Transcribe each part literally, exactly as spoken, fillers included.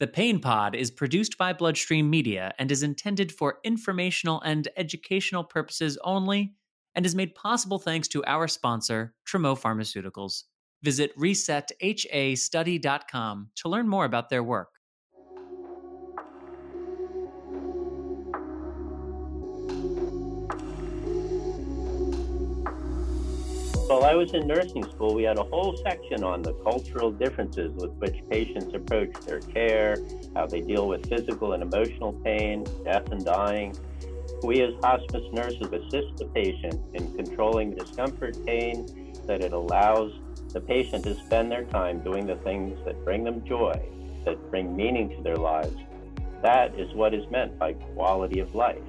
The Pain Pod is produced by Bloodstream Media and is intended for informational and educational purposes only, and is made possible thanks to our sponsor, Tremo Pharmaceuticals. Visit reset h a study dot com to learn more about their work. While I was in nursing school, we had a whole section on the cultural differences with which patients approach their care, how they deal with physical and emotional pain, death and dying. We as hospice nurses assist the patient in controlling discomfort, pain, so that it allows the patient to spend their time doing the things that bring them joy, that bring meaning to their lives. That is what is meant by quality of life.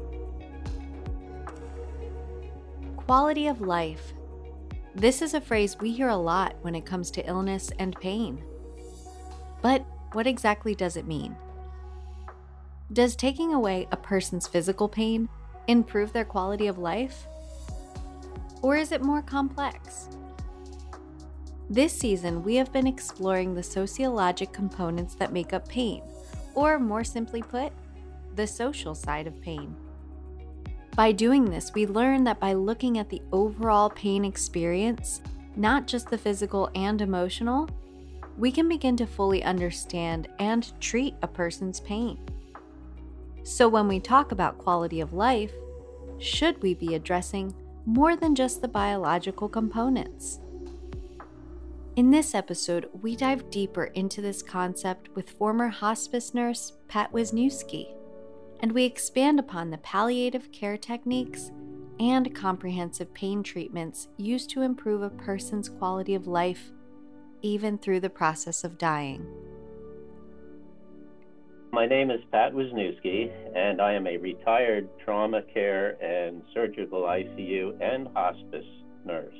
Quality of life. This is a phrase we hear a lot when it comes to illness and pain. But what exactly does it mean? Does taking away a person's physical pain improve their quality of life? Or is it more complex? This season, we have been exploring the sociologic components that make up pain, or more simply put, the social side of pain. By doing this, we learn that by looking at the overall pain experience, not just the physical and emotional, we can begin to fully understand and treat a person's pain. So when we talk about quality of life, should we be addressing more than just the biological components? In this episode, we dive deeper into this concept with former hospice nurse Pat Wisniewski, and we expand upon the palliative care techniques and comprehensive pain treatments used to improve a person's quality of life, even through the process of dying. My name is Pat Wisniewski, and I am a retired trauma care and surgical I C U and hospice nurse.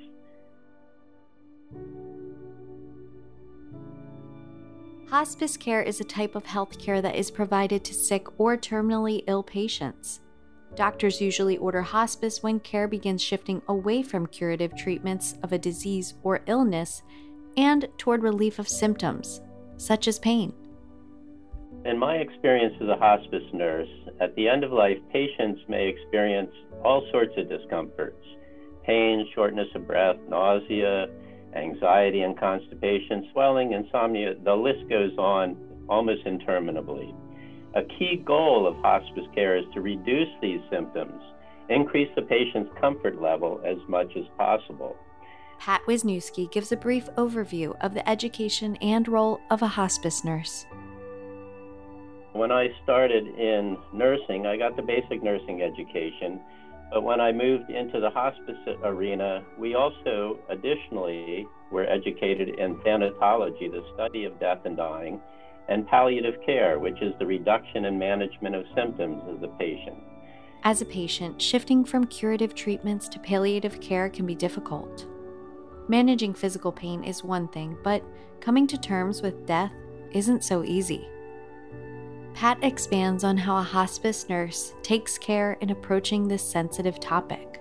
Hospice care is a type of health care that is provided to sick or terminally ill patients. Doctors usually order hospice when care begins shifting away from curative treatments of a disease or illness and toward relief of symptoms, such as pain. In my experience as a hospice nurse, at the end of life, patients may experience all sorts of discomforts: pain, shortness of breath, nausea, anxiety and constipation, swelling, insomnia. The list goes on almost interminably. A key goal of hospice care is to reduce these symptoms, increase the patient's comfort level as much as possible. Pat Wisniewski gives a brief overview of the education and role of a hospice nurse. When I started in nursing, I got the basic nursing education. But when I moved into the hospice arena, we also additionally were educated in thanatology, the study of death and dying, and palliative care, which is the reduction and management of symptoms of the patient. As a patient, shifting from curative treatments to palliative care can be difficult. Managing physical pain is one thing, but coming to terms with death isn't so easy. Pat expands on how a hospice nurse takes care in approaching this sensitive topic.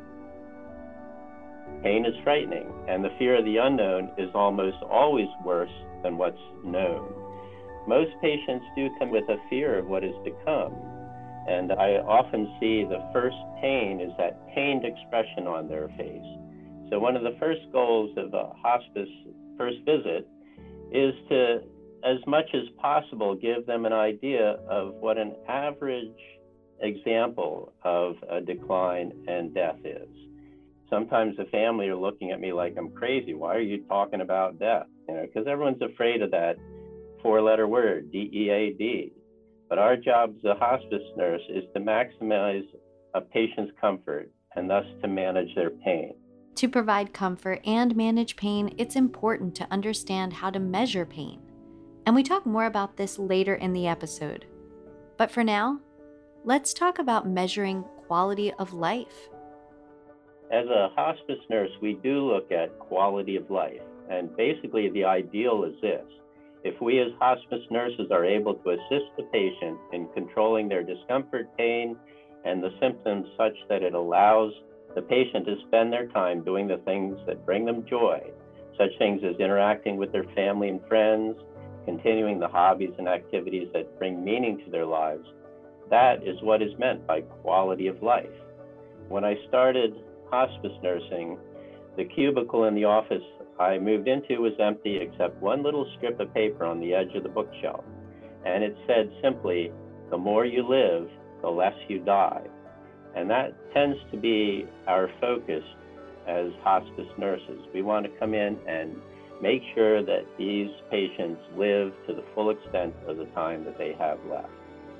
Pain is frightening, and the fear of the unknown is almost always worse than what's known. Most patients do come with a fear of what is to come, and I often see the first pain is that pained expression on their face. So one of the first goals of a hospice first visit is to, as much as possible, give them an idea of what an average example of a decline and death is. Sometimes the family are looking at me like I'm crazy. Why are you talking about death? You know, because everyone's afraid of that four-letter word, D E A D. But our job as a hospice nurse is to maximize a patient's comfort and thus to manage their pain. To provide comfort and manage pain, it's important to understand how to measure pain. And we talk more about this later in the episode. But for now, let's talk about measuring quality of life. As a hospice nurse, we do look at quality of life. And basically, the ideal is this. If we as hospice nurses are able to assist the patient in controlling their discomfort, pain, and the symptoms such that it allows the patient to spend their time doing the things that bring them joy, such things as interacting with their family and friends, continuing the hobbies and activities that bring meaning to their lives. That is what is meant by quality of life. When I started hospice nursing, the cubicle in the office I moved into was empty except one little strip of paper on the edge of the bookshelf. And it said simply, the more you live, the less you die. And that tends to be our focus as hospice nurses. We want to come in and make sure that these patients live to the full extent of the time that they have left.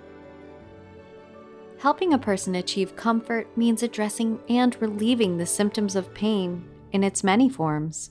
Helping a person achieve comfort means addressing and relieving the symptoms of pain in its many forms.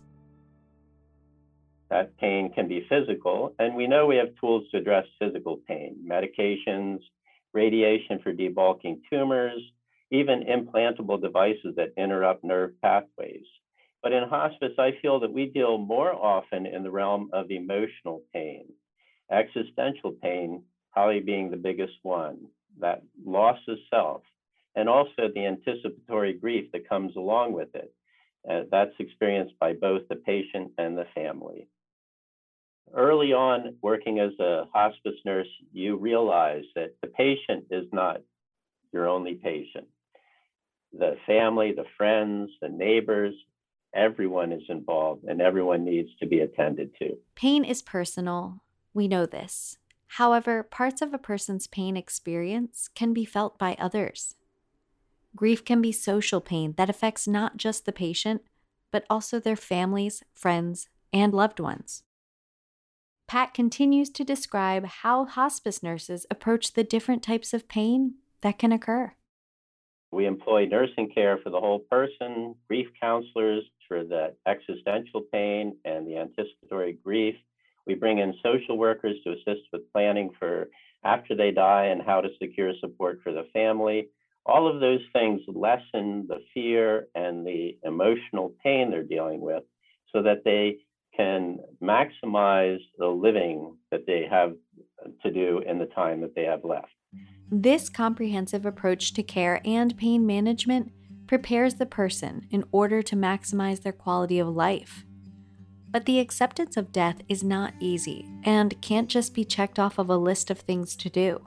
That pain can be physical, and we know we have tools to address physical pain, medications, radiation for debulking tumors, even implantable devices that interrupt nerve pathways. But in hospice, I feel that we deal more often in the realm of emotional pain, existential pain probably being the biggest one, that loss of self, and also the anticipatory grief that comes along with it. Uh, that's experienced by both the patient and the family. Early on, working as a hospice nurse, you realize that the patient is not your only patient. The family, the friends, the neighbors, everyone is involved and everyone needs to be attended to. Pain is personal. We know this. However, parts of a person's pain experience can be felt by others. Grief can be social pain that affects not just the patient, but also their families, friends, and loved ones. Pat continues to describe how hospice nurses approach the different types of pain that can occur. We employ nursing care for the whole person, grief counselors for the existential pain and the anticipatory grief. We bring in social workers to assist with planning for after they die and how to secure support for the family. All of those things lessen the fear and the emotional pain they're dealing with so that they can maximize the living that they have to do in the time that they have left. This comprehensive approach to care and pain management prepares the person in order to maximize their quality of life. But the acceptance of death is not easy and can't just be checked off of a list of things to do.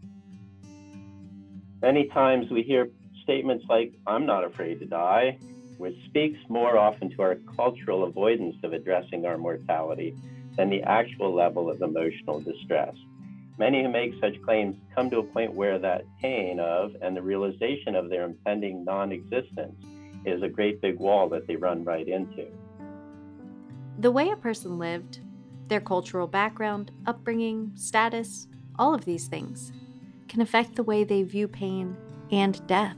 Many times we hear statements like, "I'm not afraid to die," which speaks more often to our cultural avoidance of addressing our mortality than the actual level of emotional distress. Many who make such claims come to a point where that pain of and the realization of their impending non-existence is a great big wall that they run right into. The way a person lived, their cultural background, upbringing, status, all of these things can affect the way they view pain and death.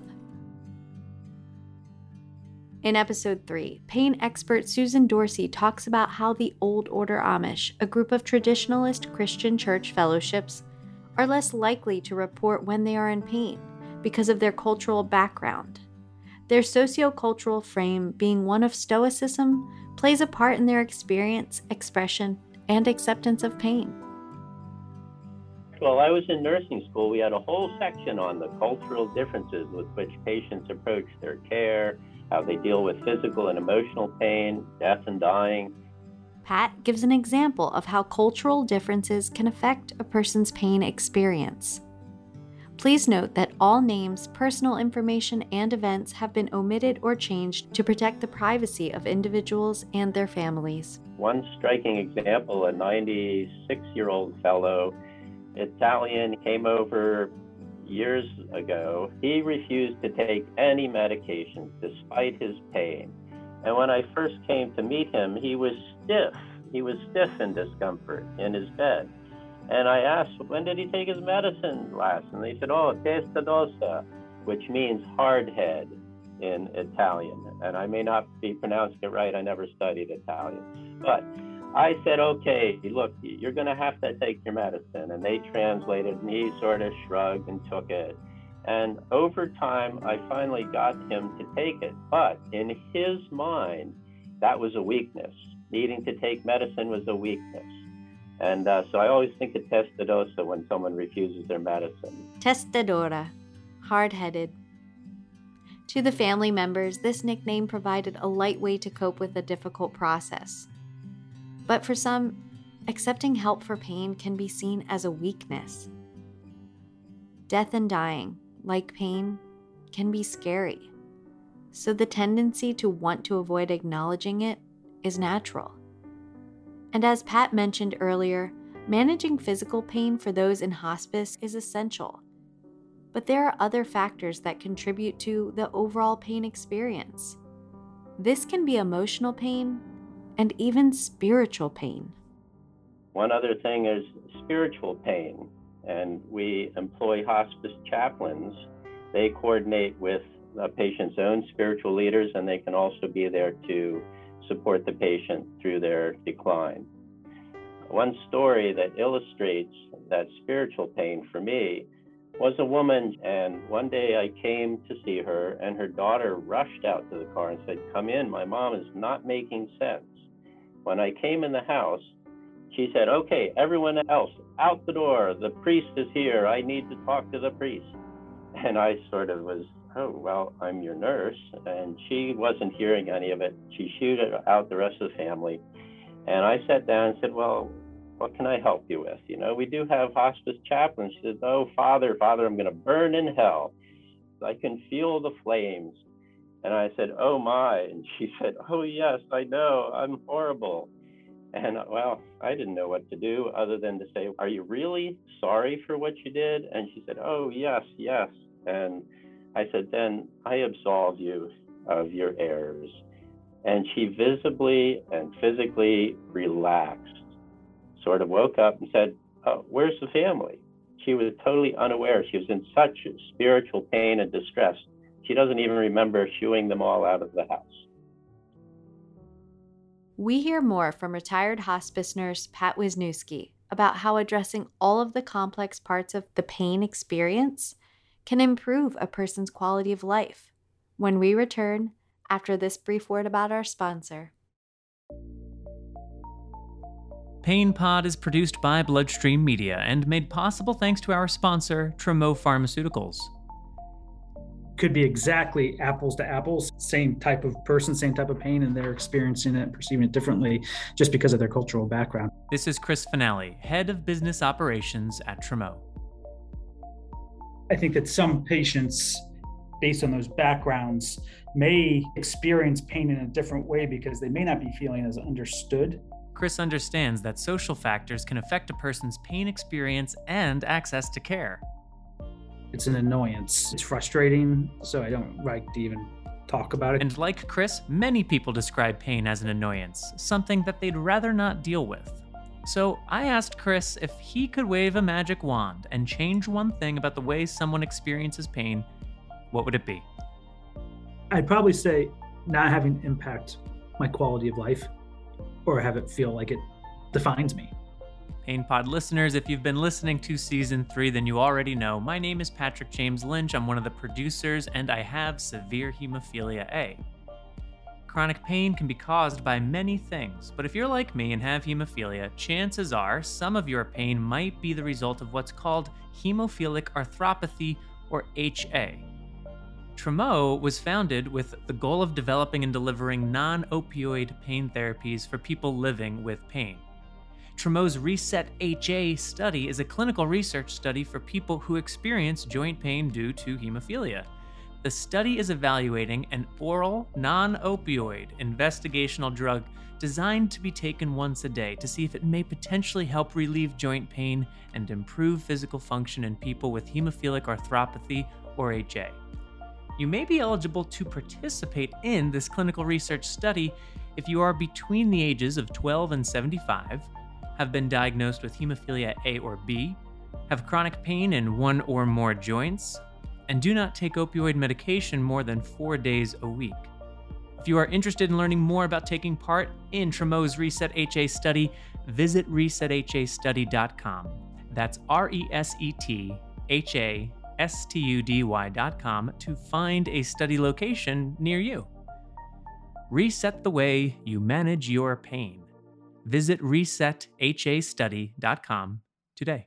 In episode three, pain expert Susan Dorsey talks about how the Old Order Amish, a group of traditionalist Christian church fellowships, are less likely to report when they are in pain because of their cultural background. Their sociocultural frame, being one of Stoicism, plays a part in their experience, expression, and acceptance of pain. While I was in nursing school, we had a whole section on the cultural differences with which patients approach their care, how they deal with physical and emotional pain, death and dying. Pat gives an example of how cultural differences can affect a person's pain experience. Please note that all names, personal information, and events have been omitted or changed to protect the privacy of individuals and their families. One striking example, a ninety-six-year-old fellow, Italian, came over years ago. He refused to take any medication despite his pain. And when I first came to meet him, he was stiff. He was stiff in discomfort in his bed. And I asked, when did he take his medicine last? And they said, oh, testa d'ossa, which means hard head in Italian. And I may not be pronouncing it right. I never studied Italian. But I said, okay, look, you're going to have to take your medicine. And they translated, and he sort of shrugged and took it. And over time, I finally got him to take it. But in his mind, that was a weakness. Needing to take medicine was a weakness. And uh, so I always think of testa d'ossa when someone refuses their medicine. Testa d'ora, hard-headed. To the family members, this nickname provided a light way to cope with a difficult process. But for some, accepting help for pain can be seen as a weakness. Death and dying, like pain, can be scary, so the tendency to want to avoid acknowledging it is natural. And as Pat mentioned earlier, managing physical pain for those in hospice is essential. But there are other factors that contribute to the overall pain experience. This can be emotional pain and even spiritual pain. One other thing is spiritual pain, and we employ hospice chaplains. They coordinate with a patient's own spiritual leaders, and they can also be there to support the patient through their decline. One story that illustrates that spiritual pain for me was a woman, and one day I came to see her, and her daughter rushed out to the car and said, "Come in, my mom is not making sense." When I came in the house, she said, "Okay, everyone else, out the door. The priest is here. I need to talk to the priest." And I sort of was, "Oh, well, I'm your nurse." And she wasn't hearing any of it. She shooed out the rest of the family. And I sat down and said, "Well, what can I help you with? You know, we do have hospice chaplains." She said, "Oh, Father, Father, I'm going to burn in hell. I can feel the flames." And I said, "Oh, my." And she said, "Oh, yes, I know. I'm horrible." And well, I didn't know what to do other than to say, "Are you really sorry for what you did?" And she said, "Oh, yes, yes." And I said, "Then I absolve you of your errors." And she visibly and physically relaxed, sort of woke up and said, "Oh, where's the family?" She was totally unaware. She was in such spiritual pain and distress. She doesn't even remember shooing them all out of the house. We hear more from retired hospice nurse Pat Wisniewski about how addressing all of the complex parts of the pain experience can improve a person's quality of life when we return after this brief word about our sponsor. Pain Pod is produced by Bloodstream Media and made possible thanks to our sponsor, Tremo Pharmaceuticals. Could be exactly apples to apples, same type of person, same type of pain, and they're experiencing it, perceiving it differently just because of their cultural background. This is Chris Finale, Head of Business Operations at Tremo. I think that some patients, based on those backgrounds, may experience pain in a different way because they may not be feeling as understood. Chris understands that social factors can affect a person's pain experience and access to care. It's an annoyance. It's frustrating, so I don't like to even talk about it. And like Chris, many people describe pain as an annoyance, something that they'd rather not deal with. So I asked Chris if he could wave a magic wand and change one thing about the way someone experiences pain, what would it be? I'd probably say not having impact my quality of life or have it feel like it defines me. Pain Pod listeners, if you've been listening to season three, then you already know. My name is Patrick James Lynch. I'm one of the producers, and I have severe hemophilia A. Chronic pain can be caused by many things, but if you're like me and have hemophilia, chances are some of your pain might be the result of what's called hemophilic arthropathy, or H A. Tremo was founded with the goal of developing and delivering non-opioid pain therapies for people living with pain. Tremo's Reset H A study is a clinical research study for people who experience joint pain due to hemophilia. The study is evaluating an oral, non-opioid investigational drug designed to be taken once a day to see if it may potentially help relieve joint pain and improve physical function in people with hemophilic arthropathy, or H A. You may be eligible to participate in this clinical research study if you are between the ages of twelve and seventy-five, have been diagnosed with hemophilia A or B, have chronic pain in one or more joints, and do not take opioid medication more than four days a week. If you are interested in learning more about taking part in Tremo's Reset H A study, visit reset h a study dot com. That's R E S E T H A S T U D Y dot com to find a study location near you. Reset the way you manage your pain. Visit reset h a study dot com today.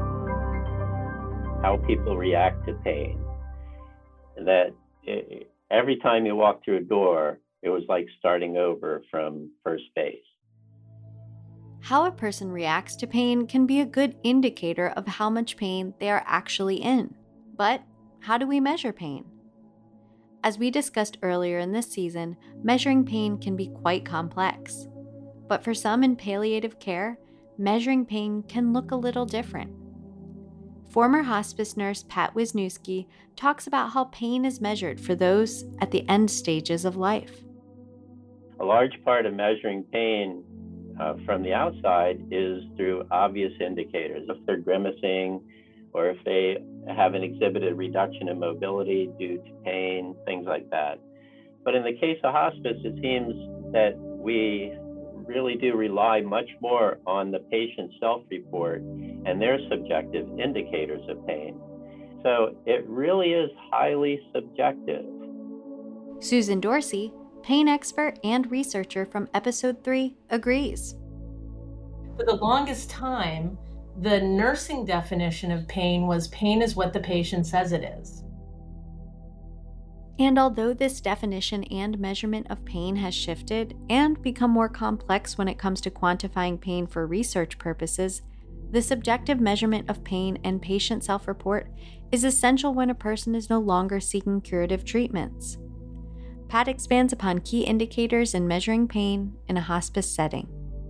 How people react to pain. That it, every time you walked through a door, it was like starting over from first base. How a person reacts to pain can be a good indicator of how much pain they are actually in. But how do we measure pain? As we discussed earlier in this season, measuring pain can be quite complex. But for some in palliative care, measuring pain can look a little different. Former hospice nurse Pat Wisniewski talks about how pain is measured for those at the end stages of life. A large part of measuring pain uh, from the outside is through obvious indicators. If they're grimacing, or if they have an exhibited reduction in mobility due to pain, things like that. But in the case of hospice, it seems that we really do rely much more on the patient's self-report and their subjective indicators of pain. So it really is highly subjective. Susan Dorsey, pain expert and researcher from episode three, agrees. For the longest time, the nursing definition of pain was pain is what the patient says it is. And although this definition and measurement of pain has shifted and become more complex when it comes to quantifying pain for research purposes, the subjective measurement of pain and patient self-report is essential when a person is no longer seeking curative treatments. Pat expands upon key indicators in measuring pain in a hospice setting.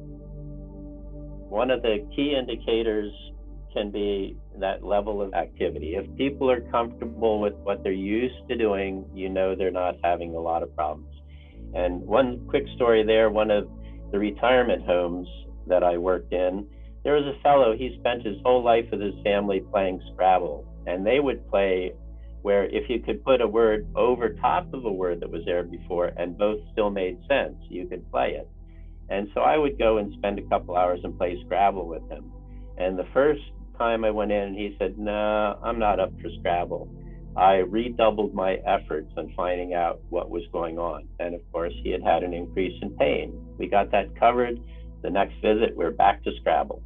One of the key indicators can be that level of activity. If people are comfortable with what they're used to doing, you know they're not having a lot of problems. And one quick story there, one of the retirement homes that I worked in, there was a fellow, he spent his whole life with his family playing Scrabble. And they would play where if you could put a word over top of a word that was there before and both still made sense, you could play it. And so I would go and spend a couple hours and play Scrabble with him. And the first time I went in, he said, no, I'm not up for Scrabble. I redoubled my efforts on finding out what was going on. And of course, he had had an increase in pain. We got that covered. The next visit, we're back to Scrabble.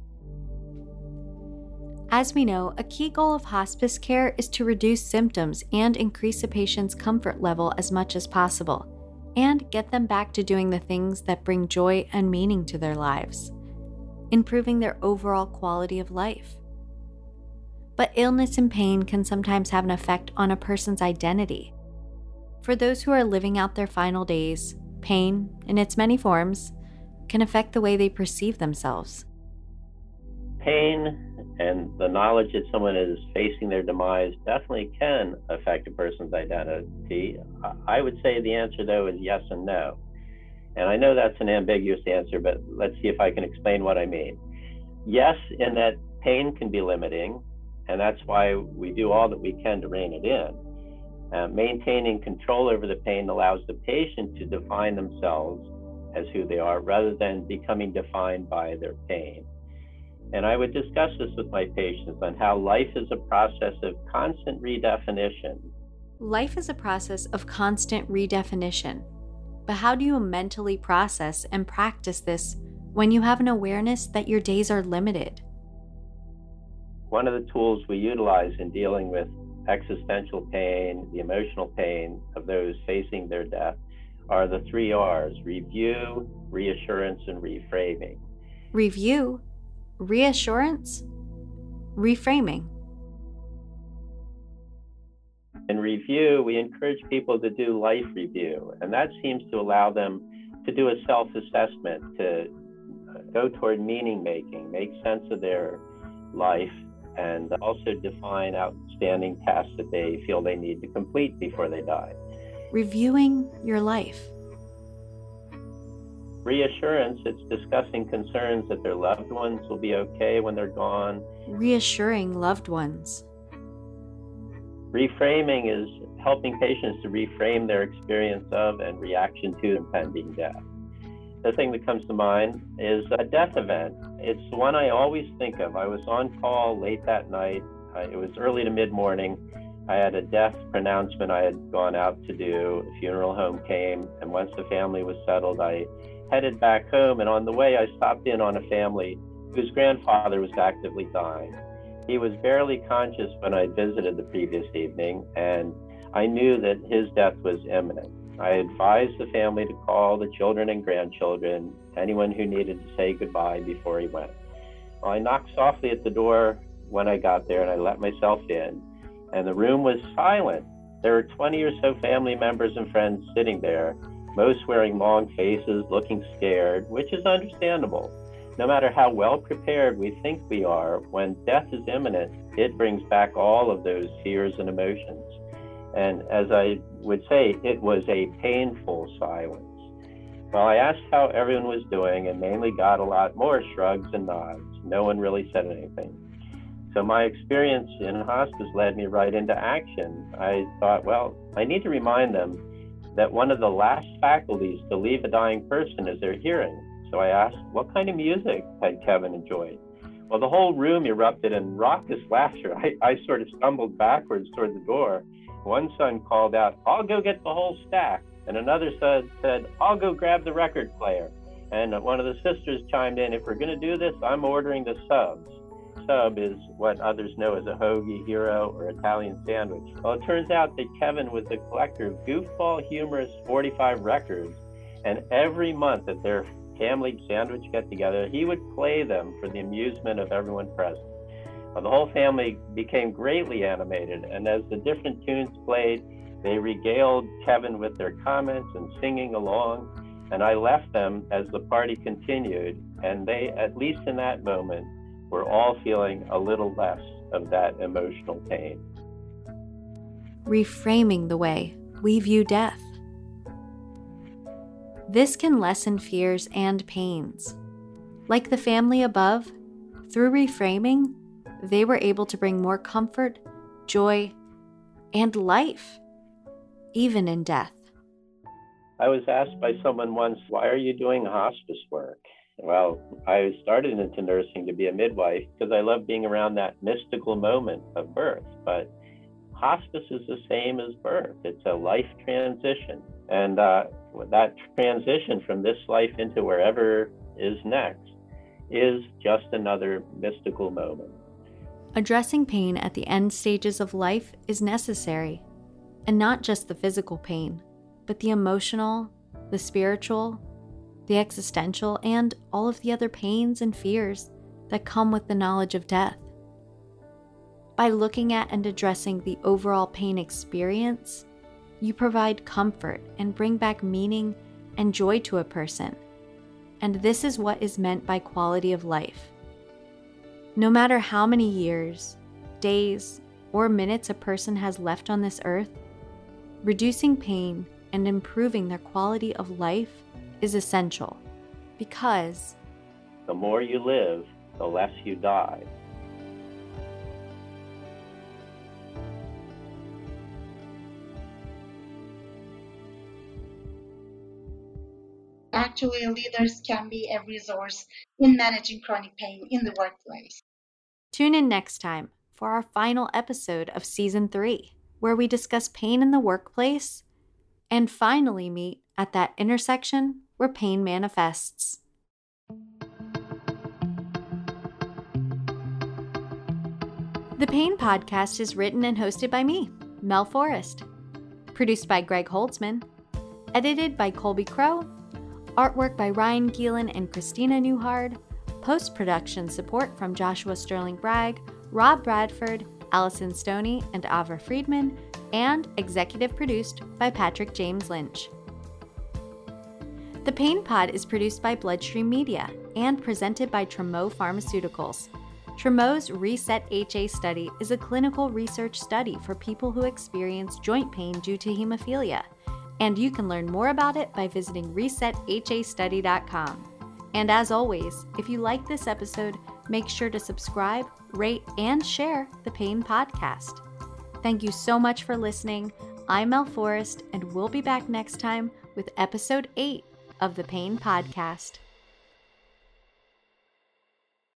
As we know, a key goal of hospice care is to reduce symptoms and increase a patient's comfort level as much as possible, and get them back to doing the things that bring joy and meaning to their lives, improving their overall quality of life. But illness and pain can sometimes have an effect on a person's identity. For those who are living out their final days, pain, in its many forms, can affect the way they perceive themselves. Pain and the knowledge that someone is facing their demise definitely can affect a person's identity. I would say the answer, though, is yes and no. And I know that's an ambiguous answer, but let's see if I can explain what I mean. Yes, in that pain can be limiting, and that's why we do all that we can to rein it in. Uh, maintaining control over the pain allows the patient to define themselves as who they are rather than becoming defined by their pain. And I would discuss this with my patients on how life is a process of constant redefinition. Life is a process of constant redefinition. But how do you mentally process and practice this when you have an awareness that your days are limited? One of the tools we utilize in dealing with existential pain, the emotional pain of those facing their death, are the three R's: review, reassurance, and reframing. Review, reassurance, reframing. In review, we encourage people to do life review, and that seems to allow them to do a self-assessment, to go toward meaning making, make sense of their life, and also define outstanding tasks that they feel they need to complete before they die. Reviewing your life. Reassurance, it's discussing concerns that their loved ones will be okay when they're gone. Reassuring loved ones. Reframing is helping patients to reframe their experience of and reaction to impending death. The thing that comes to mind is a death event. It's the one I always think of. I was on call late that night. It was early to mid-morning. I had a death pronouncement I had gone out to do. A funeral home came, and once the family was settled, I headed back home, and on the way I stopped in on a family whose grandfather was actively dying. He was barely conscious when I visited the previous evening, and I knew that his death was imminent. I advised the family to call the children and grandchildren, anyone who needed to say goodbye before he went. Well, I knocked softly at the door when I got there, and I let myself in, and the room was silent. There were twenty or so family members and friends sitting there, most wearing long faces, looking scared, which is understandable. No matter how well prepared we think we are, when death is imminent, it brings back all of those fears and emotions. And as I would say, it was a painful silence. Well, I asked how everyone was doing and mainly got a lot more shrugs and nods. No one really said anything. So my experience in hospice led me right into action. I thought, well, I need to remind them that one of the last faculties to leave a dying person is their hearing. So I asked, what kind of music had Kevin enjoyed? Well, the whole room erupted in raucous laughter. I, I sort of stumbled backwards toward the door. One son called out, I'll go get the whole stack. And another son said, I'll go grab the record player. And one of the sisters chimed in, if we're going to do this, I'm ordering the subs. Sub is what others know as a hoagie, hero, or Italian sandwich. Well, it turns out that Kevin was a collector of goofball, humorous forty-five records. And every month at their family sandwich get-together, he would play them for the amusement of everyone present. Well, the whole family became greatly animated, and as the different tunes played, they regaled Kevin with their comments and singing along, and I left them as the party continued, and they, at least in that moment, were all feeling a little less of that emotional pain. Reframing the way we view death. This can lessen fears and pains. Like the family above, through reframing, they were able to bring more comfort, joy, and life, even in death. I was asked by someone once, why are you doing hospice work? Well, I started into nursing to be a midwife because I love being around that mystical moment of birth. But hospice is the same as birth. It's a life transition. And uh, that transition from this life into wherever is next is just another mystical moment. Addressing pain at the end stages of life is necessary. And not just the physical pain, but the emotional, the spiritual, the existential, and all of the other pains and fears that come with the knowledge of death. By looking at and addressing the overall pain experience, you provide comfort and bring back meaning and joy to a person. And this is what is meant by quality of life. No matter how many years, days, or minutes a person has left on this earth, reducing pain and improving their quality of life is essential, because the more you live, the less you die. Actually, leaders can be a resource in managing chronic pain in the workplace. Tune in next time for our final episode of Season three, where we discuss pain in the workplace and finally meet at that intersection where pain manifests. The Pain Podcast is written and hosted by me, Mel Forrest. Produced by Greg Holtzman. Edited by Colby Crow. Artwork by Ryan Gielen and Christina Newhard. Post-production support from Joshua Sterling Bragg, Rob Bradford, Allison Stoney, and Avra Friedman, and executive produced by Patrick James Lynch. The Pain Pod is produced by Bloodstream Media and presented by Tremo Pharmaceuticals. Tremo's Reset H A study is a clinical research study for people who experience joint pain due to hemophilia, and you can learn more about it by visiting reset h a study dot com. And as always, if you like this episode, make sure to subscribe, rate, and share the Pain Podcast. Thank you so much for listening. I'm Mel Forrest, and we'll be back next time with episode eight of the Pain Podcast.